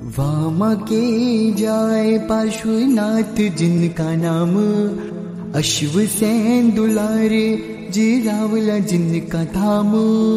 वामा के जाए पार्श्वनाथ जिनका नाम, अश्वसेन दुलारे जीरावला जिनका धाम।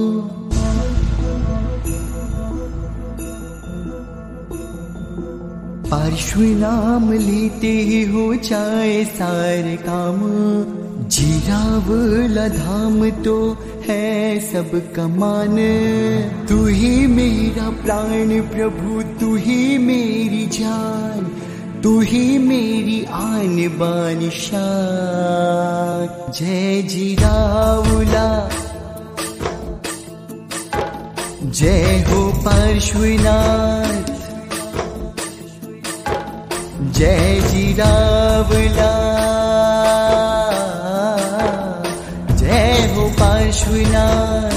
पार्श्वनाम लेते ही हो जाए सारे काम, जीरावला धाम तो है सबका मान। तू ही मेरा प्राण प्रभु, तू ही मेरी जान, तू ही मेरी आन बान शान। जय जीरावला, जय हो पार्श्वनाथ, जय जीरावला, जय हो पार्श्वनाथ।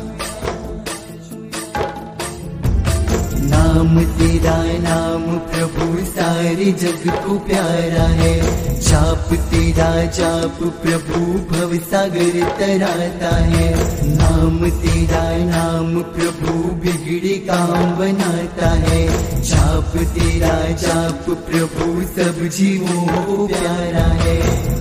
नाम तेरा नाम प्रभु सारे जग को प्यारा है, जाप तेरा जाप प्रभु भव सागर तराता है। नाम तेरा नाम प्रभु बिगड़े काम बनाता है, जाप तेरा जाप प्रभु सब जीवों को प्यारा है।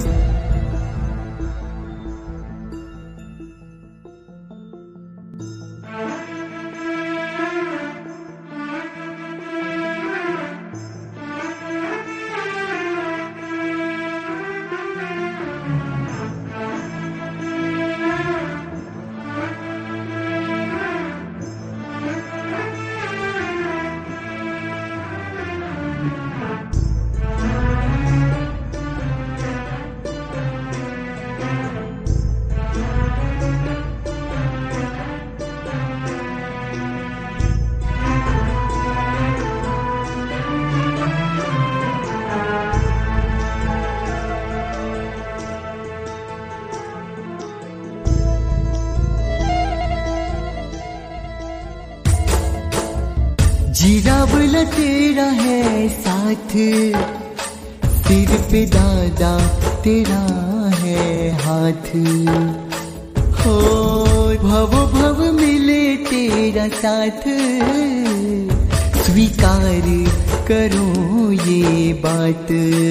जीरावला तेरा है साथ, सिर पे दादा तेरा है हाथ। हो भव भव मिले तेरा साथ, स्वीकार करो ये बात।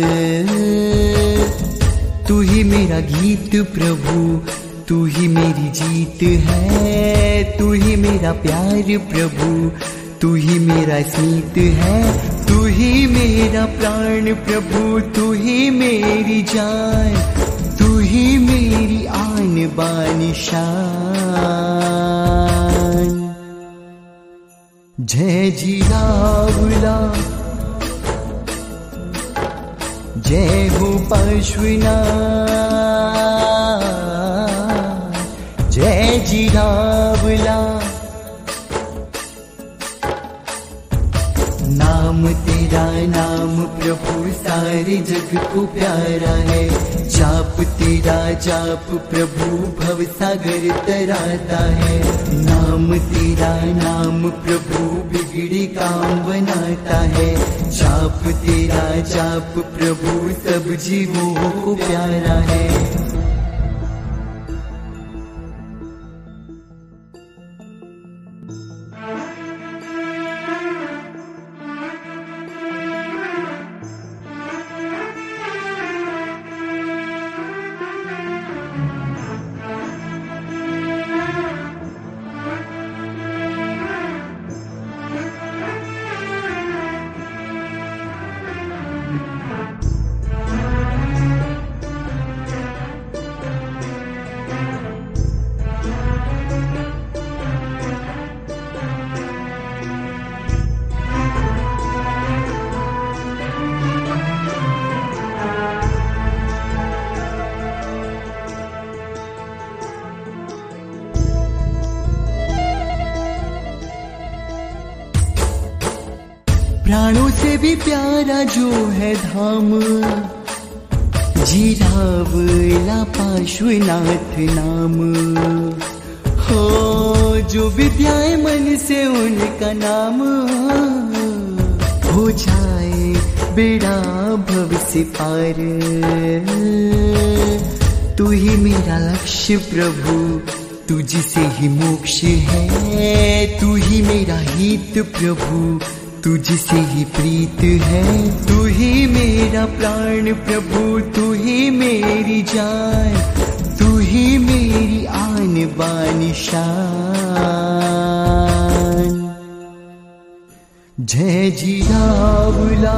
तू ही मेरा गीत प्रभु, तू ही मेरी जीत है, तू ही मेरा प्यार प्रभु, तू ही मेरा स्मित है, तू ही मेरा प्राण प्रभु, तू ही मेरी जान, तू ही मेरी आन बान शान। जय जीरावला, जय हो पार्श्वनाथ, जय जीरावला। नाम तेरा नाम प्रभु सारे जग को प्यारा है, जाप तेरा जाप प्रभु भव सागर तराता है। नाम तेरा नाम प्रभु बिगड़े काम बनाता है, जाप तेरा जाप प्रभु सब जीवों को प्यारा है। प्राणों से भी प्यारा जो है धाम, जीरावला पार्श्वनाथ नाम। हो जो विद्याए मन से उनका नाम, हो जाए बेड़ा भव से पार। तू ही मेरा लक्ष्य प्रभु, तुझसे ही मोक्ष है, तू ही मेरा हित प्रभु, तुझसे ही प्रीत है, तू ही मेरा प्राण प्रभु, तू ही मेरी जान, तू ही मेरी आन बान शान। जय जियावला,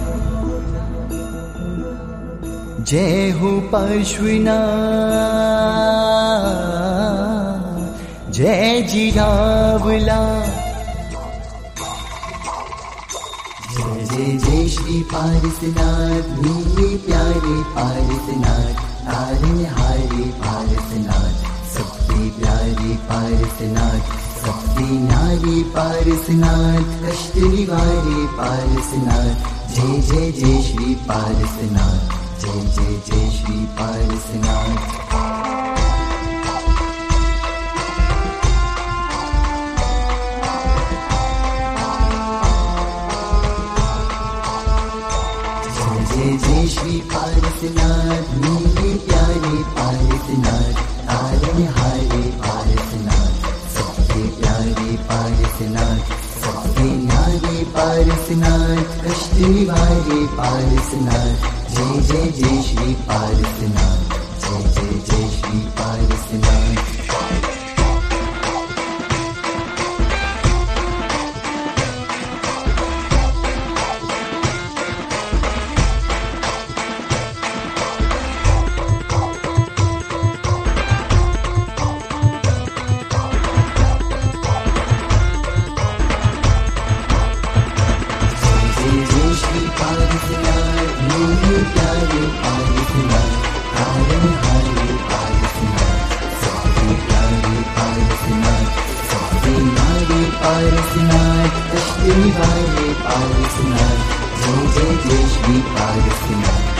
जय हो पार्श्वनाथ, जय जियावला। जय जय जय श्री पारसनाथ, मेरे प्यारे पारसनाथ, तारनहारे पारसनाथ, सबसे प्यारे पारसनाथ, सबसे न्यारे पारसनाथ, कष्ट निवारे पारसनाथ। जय जय जय श्री पारसनाथ, जय जय जय श्री पारसनाथ। जय जय श्री पारसनाथ, मेरे प्यारे पारसनाथ, तारनहारे पारसनाथ, सबसे प्यारे पारसनाथ, सबसे न्यारे पारसनाथ, कष्ट निवारे पारसनाथ। जय जय जय श्री पारसनाथ, जय जय जय श्री पारसनाथ। मेरे प्यारे पारसनाथ, तारनहारे पारसनाथ, सबसे प्यारे पारसनाथ, सबसे न्यारे पारसनाथ, कष्ट निवारे पारसनाथ। जय जय जय श्री पारसनाथ।